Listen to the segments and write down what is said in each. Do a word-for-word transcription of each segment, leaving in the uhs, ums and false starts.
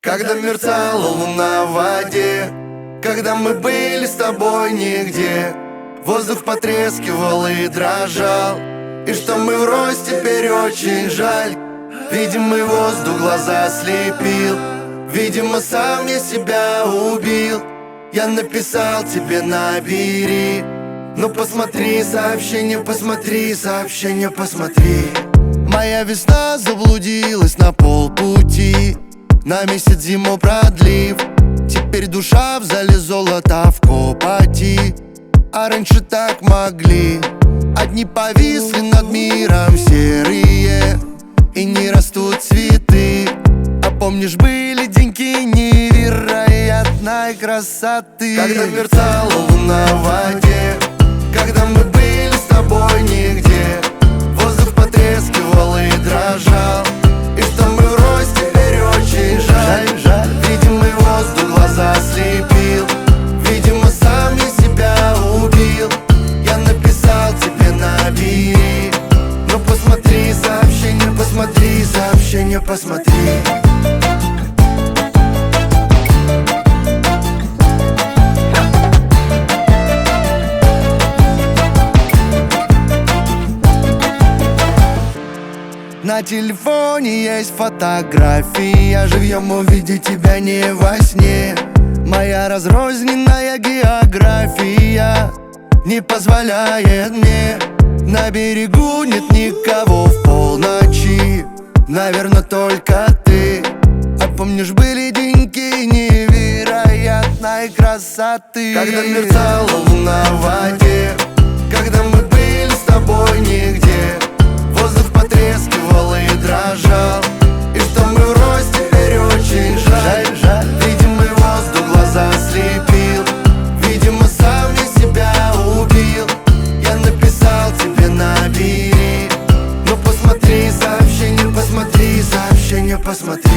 Когда мерцала луна в воде, когда мы были с тобой нигде, воздух потрескивал и дрожал. И что мы врозь, теперь очень жаль. Видимый воздух глаза слепил, видимо, сам я себя убил. Я написал тебе, набери, ну посмотри сообщение, посмотри сообщение, посмотри. Моя весна заблудилась на полпути, на месяц зиму продлив. Теперь душа в зале золота в копоти, а раньше так могли. Одни повисли над миром серые, и не растут цветы. А помнишь, были деньки невероятной красоты, когда мерцала луна в воде, когда мы были с тобой нигде, воздух потрескивал и дрожал. И что мы врозь, теперь очень жаль, жаль. Видимый воздух глаза слепил, видимо, сам я себя убил. Я написал тебе, набери, ну посмотри сообщение, посмотри сообщение, посмотри. На телефоне есть фотография, живьем увидеть тебя не во сне. Моя разрозненная география не позволяет мне. На берегу нет никого в полночи, наверное, только ты. А помнишь, были деньки невероятной красоты, когда мерцала луна в воде, когда мы были с тобой нигде, воздух потрескивал и дрожал. И что мы врозь, теперь очень жаль, жаль. Видимый воздух глаза слепил, видимо, сам я себя убил. Я написал тебе, набери, ну посмотри сообщение, посмотри сообщение, посмотри.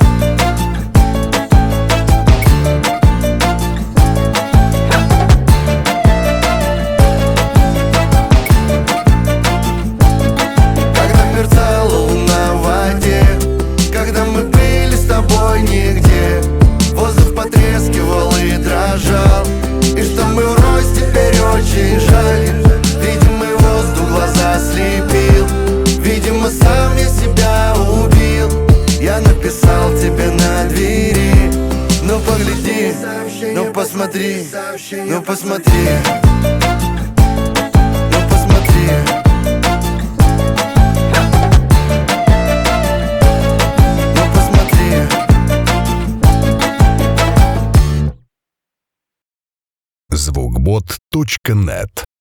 Нигде воздух потрескивал и дрожал. И что мы врозь, теперь очень жаль. Видимый воздух глаза слепил, видимо, сам я себя убил. Я написал тебе на двери, ну погляди, ну посмотри, ну посмотри, ну посмотри. звукбот точка нет